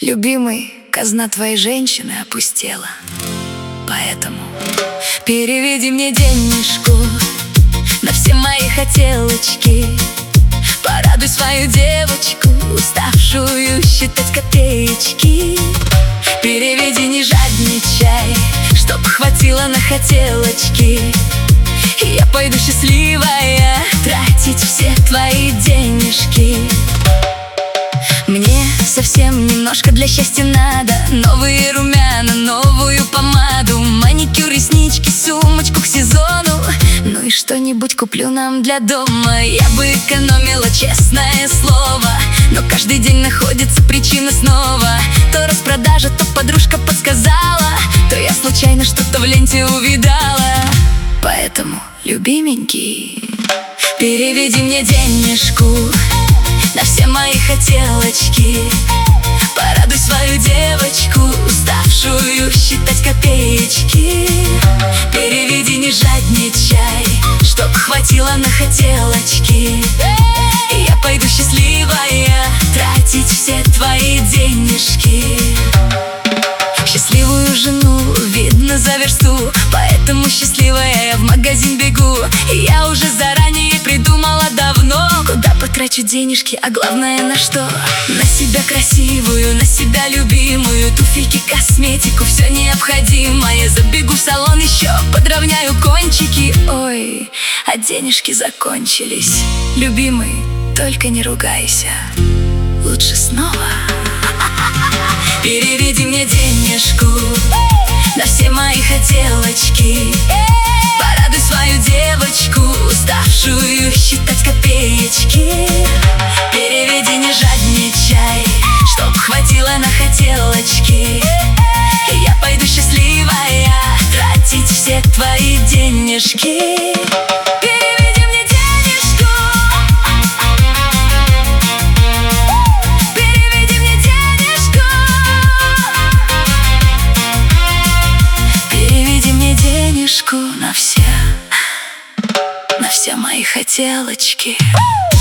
Любимый, казна твоей женщины опустела, поэтому переведи мне денежку на все мои хотелочки. Порадуй свою девочку, уставшую считать копеечки. Переведи, не жадничай, чтоб хватило на хотелочки. И я пойду счастливая тратить все твои денежки. Мне совсем немножко для счастья надо: новые румяна, новую помаду, маникюр, реснички, сумочку к сезону. Ну и что-нибудь куплю нам для дома. Я бы экономила, честное слово, но каждый день находится причина снова. То распродажа, то подружка подсказала, то я случайно что-то в ленте увидала. Поэтому, любименький, переведи мне денежку на все мои хотелочки. Порадуй свою девочку, уставшую считать копеечки. Переведи, не жадничай, чтоб хватило на хотелочки. И я пойду счастливая тратить все твои денежки. Счастливую жену видно за версту, поэтому счастливая я в магазин бегу. И я уже заранее придумала давно, куда потрачу денежки, а главное на что. На себя красивую, на себя любимую, туфельки, косметику, все необходимое. Забегу в салон, еще подровняю кончики. Ой, а денежки закончились. Любимый, только не ругайся, лучше снова. Переведи мне денежку на все мои хотелочки. Порадуй свою девочку, уставшую считать копеечки. Переведи, не жадничай, чтоб хватило на хотелочки. И я пойду счастливая тратить все твои денежки. На все мои хотелочки.